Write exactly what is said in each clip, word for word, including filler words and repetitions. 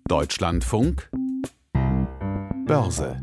Deutschlandfunk Börse.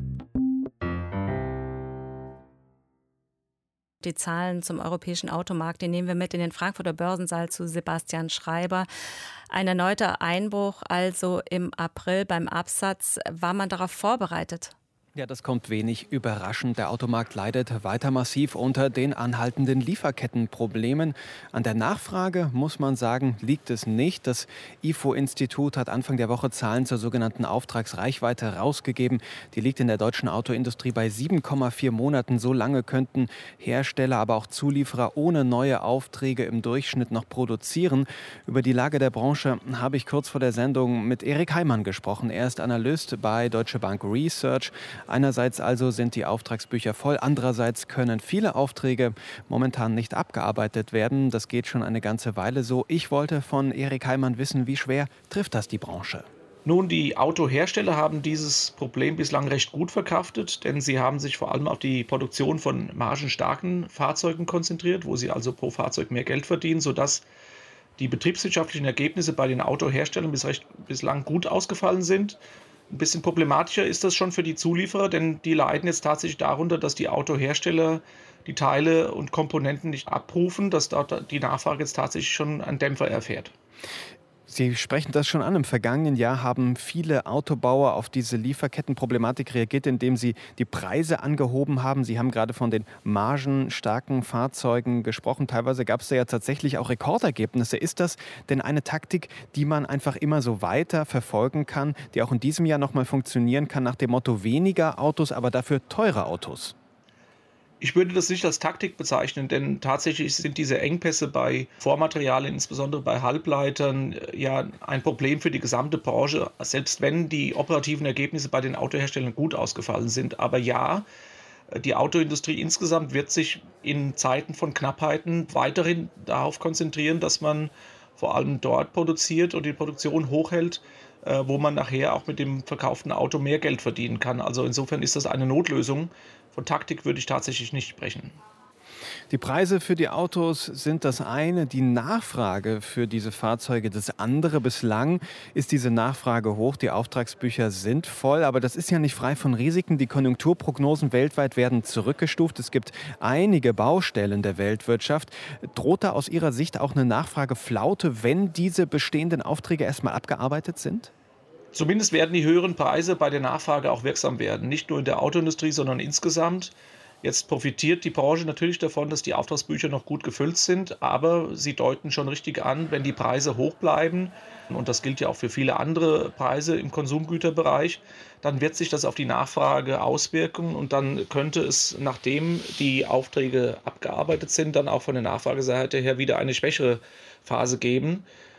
Die Zahlen zum europäischen Automarkt, die nehmen wir mit in den Frankfurter Börsensaal zu Sebastian Schreiber. Ein erneuter Einbruch also im April beim Absatz. War man darauf vorbereitet? Ja, das kommt wenig überraschend. Der Automarkt leidet weiter massiv unter den anhaltenden Lieferkettenproblemen. An der Nachfrage, muss man sagen, liegt es nicht. Das I F O-Institut hat Anfang der Woche Zahlen zur sogenannten Auftragsreichweite rausgegeben. Die liegt in der deutschen Autoindustrie bei sieben Komma vier Monaten. So lange könnten Hersteller, aber auch Zulieferer ohne neue Aufträge im Durchschnitt noch produzieren. Über die Lage der Branche habe ich kurz vor der Sendung mit Erik Heimann gesprochen. Er ist Analyst bei Deutsche Bank Research. Einerseits also sind die Auftragsbücher voll, andererseits können viele Aufträge momentan nicht abgearbeitet werden. Das geht schon eine ganze Weile so. Ich wollte von Erik Heimann wissen, wie schwer trifft das die Branche? Nun, die Autohersteller haben dieses Problem bislang recht gut verkraftet, denn sie haben sich vor allem auf die Produktion von margenstarken Fahrzeugen konzentriert, wo sie also pro Fahrzeug mehr Geld verdienen, sodass die betriebswirtschaftlichen Ergebnisse bei den Autoherstellern bis recht, bislang gut ausgefallen sind. Ein bisschen problematischer ist das schon für die Zulieferer, denn die leiden jetzt tatsächlich darunter, dass die Autohersteller die Teile und Komponenten nicht abrufen, dass dort die Nachfrage jetzt tatsächlich schon einen Dämpfer erfährt. Sie sprechen das schon an. Im vergangenen Jahr haben viele Autobauer auf diese Lieferkettenproblematik reagiert, indem sie die Preise angehoben haben. Sie haben gerade von den margenstarken Fahrzeugen gesprochen. Teilweise gab es da ja tatsächlich auch Rekordergebnisse. Ist das denn eine Taktik, die man einfach immer so weiter verfolgen kann, die auch in diesem Jahr noch mal funktionieren kann, nach dem Motto weniger Autos, aber dafür teure Autos? Ich würde das nicht als Taktik bezeichnen, denn tatsächlich sind diese Engpässe bei Vormaterialien, insbesondere bei Halbleitern, ja ein Problem für die gesamte Branche, selbst wenn die operativen Ergebnisse bei den Autoherstellern gut ausgefallen sind. Aber ja, die Autoindustrie insgesamt wird sich in Zeiten von Knappheiten weiterhin darauf konzentrieren, dass man vor allem dort produziert und die Produktion hochhält, wo man nachher auch mit dem verkauften Auto mehr Geld verdienen kann. Also insofern ist das eine Notlösung. Von Taktik würde ich tatsächlich nicht sprechen. Die Preise für die Autos sind das eine, die Nachfrage für diese Fahrzeuge das andere. Bislang ist diese Nachfrage hoch, die Auftragsbücher sind voll, aber das ist ja nicht frei von Risiken. Die Konjunkturprognosen weltweit werden zurückgestuft. Es gibt einige Baustellen der Weltwirtschaft. Droht da aus Ihrer Sicht auch eine Nachfrageflaute, wenn diese bestehenden Aufträge erstmal abgearbeitet sind? Zumindest werden die höheren Preise bei der Nachfrage auch wirksam werden. Nicht nur in der Autoindustrie, sondern insgesamt. Jetzt profitiert die Branche natürlich davon, dass die Auftragsbücher noch gut gefüllt sind, aber sie deuten schon richtig an, wenn die Preise hoch bleiben, und das gilt ja auch für viele andere Preise im Konsumgüterbereich, dann wird sich das auf die Nachfrage auswirken und dann könnte es, nachdem die Aufträge abgearbeitet sind, dann auch von der Nachfrageseite her wieder eine schwächere Phase geben.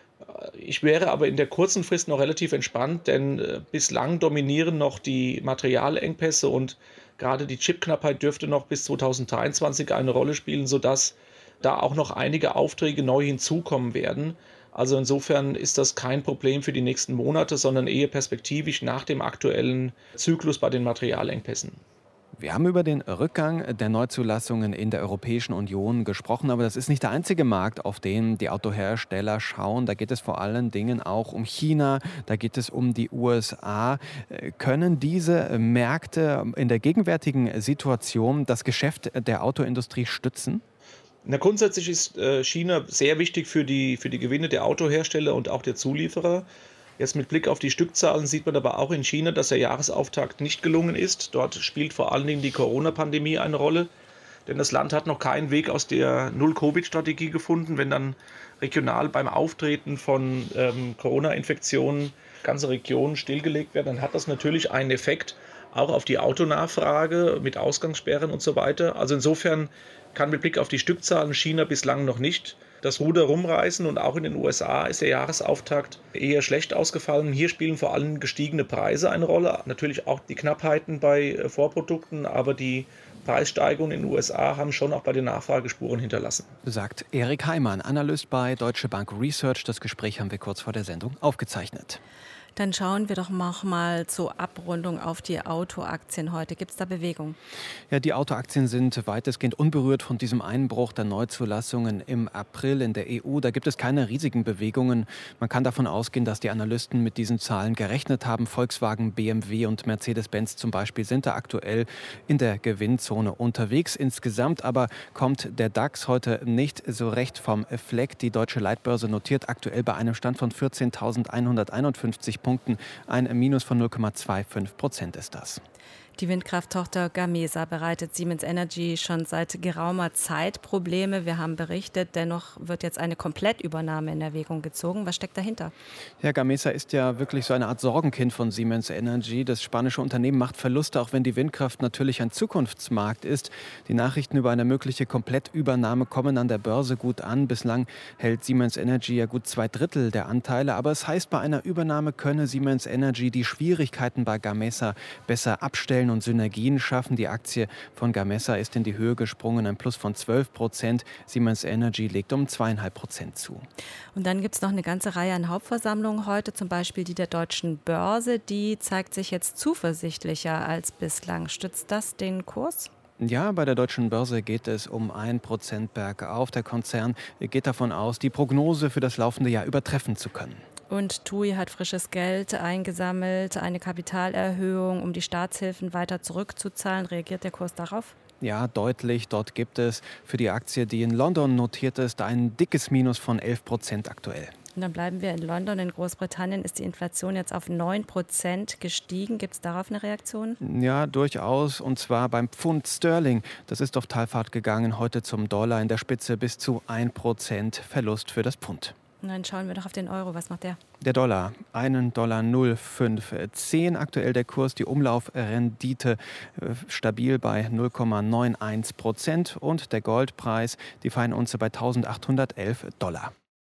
Ich wäre aber in der kurzen Frist noch relativ entspannt, denn bislang dominieren noch die Materialengpässe und gerade die Chipknappheit dürfte noch bis zweitausenddreiundzwanzig eine Rolle spielen, sodass da auch noch einige Aufträge neu hinzukommen werden. Also insofern ist das kein Problem für die nächsten Monate, sondern eher perspektivisch nach dem aktuellen Zyklus bei den Materialengpässen. Wir haben über den Rückgang der Neuzulassungen in der Europäischen Union gesprochen, aber das ist nicht der einzige Markt, auf den die Autohersteller schauen. Da geht es vor allen Dingen auch um China, da geht es um die U S A. Können diese Märkte in der gegenwärtigen Situation das Geschäft der Autoindustrie stützen? Na, grundsätzlich ist China sehr wichtig für die, für die Gewinne der Autohersteller und auch der Zulieferer. Jetzt mit Blick auf die Stückzahlen sieht man aber auch in China, dass der Jahresauftakt nicht gelungen ist. Dort spielt vor allen Dingen die Corona-Pandemie eine Rolle, denn das Land hat noch keinen Weg aus der Null-Covid-Strategie gefunden. Wenn dann regional beim Auftreten von ähm, Corona-Infektionen ganze Regionen stillgelegt werden, dann hat das natürlich einen Effekt auch auf die Autonachfrage mit Ausgangssperren und so weiter. Also insofern kann mit Blick auf die Stückzahlen China bislang noch nicht das Ruder rumreißen, und auch in den U S A ist der Jahresauftakt eher schlecht ausgefallen. Hier spielen vor allem gestiegene Preise eine Rolle, natürlich auch die Knappheiten bei Vorprodukten, aber die Preissteigerungen in den U S A haben schon auch bei den Nachfragespuren hinterlassen. Sagt Erik Heimann, Analyst bei Deutsche Bank Research. Das Gespräch haben wir kurz vor der Sendung aufgezeichnet. Dann schauen wir doch noch mal zur Abrundung auf die Autoaktien heute. Gibt es da Bewegung? Ja, die Autoaktien sind weitestgehend unberührt von diesem Einbruch der Neuzulassungen im April in der E U. Da gibt es keine riesigen Bewegungen. Man kann davon ausgehen, dass die Analysten mit diesen Zahlen gerechnet haben. Volkswagen, B M W und Mercedes-Benz zum Beispiel sind da aktuell in der Gewinnzone unterwegs. Insgesamt aber kommt der DAX heute nicht so recht vom Fleck. Die Deutsche Leitbörse notiert aktuell bei einem Stand von vierzehntausendeinhunderteinundfünfzig Punkten. Ein Minus von null Komma fünfundzwanzig Prozent ist das. Die Windkrafttochter Gamesa bereitet Siemens Energy schon seit geraumer Zeit Probleme. Wir haben berichtet, dennoch wird jetzt eine Komplettübernahme in Erwägung gezogen. Was steckt dahinter? Ja, Gamesa ist ja wirklich so eine Art Sorgenkind von Siemens Energy. Das spanische Unternehmen macht Verluste, auch wenn die Windkraft natürlich ein Zukunftsmarkt ist. Die Nachrichten über eine mögliche Komplettübernahme kommen an der Börse gut an. Bislang hält Siemens Energy ja gut zwei Drittel der Anteile. Aber es heißt, bei einer Übernahme könne Siemens Energy die Schwierigkeiten bei Gamesa besser abstellen und Synergien schaffen. Die Aktie von Gamesa ist in die Höhe gesprungen, ein Plus von zwölf Prozent. Siemens Energy legt um zwei Komma fünf Prozent zu. Und dann gibt es noch eine ganze Reihe an Hauptversammlungen heute, zum Beispiel die der Deutschen Börse. Die zeigt sich jetzt zuversichtlicher als bislang. Stützt das den Kurs? Ja, bei der Deutschen Börse geht es um ein Prozent bergauf. Der Konzern geht davon aus, die Prognose für das laufende Jahr übertreffen zu können. Und T U I hat frisches Geld eingesammelt, eine Kapitalerhöhung, um die Staatshilfen weiter zurückzuzahlen. Reagiert der Kurs darauf? Ja, deutlich. Dort gibt es für die Aktie, die in London notiert ist, ein dickes Minus von elf Prozent aktuell. Und dann bleiben wir in London. In Großbritannien ist die Inflation jetzt auf neun Prozent gestiegen. Gibt es darauf eine Reaktion? Ja, durchaus. Und zwar beim Pfund Sterling. Das ist auf Talfahrt gegangen, heute zum Dollar in der Spitze bis zu ein Prozent Verlust für das Pfund. Und dann schauen wir doch auf den Euro. Was macht der? Der Dollar, einen Dollar null Komma fünf zehn. Aktuell der Kurs, die Umlaufrendite äh, stabil bei null Komma einundneunzig Prozent. Und der Goldpreis, die Feinunze bei eintausendachthundertelf Dollar.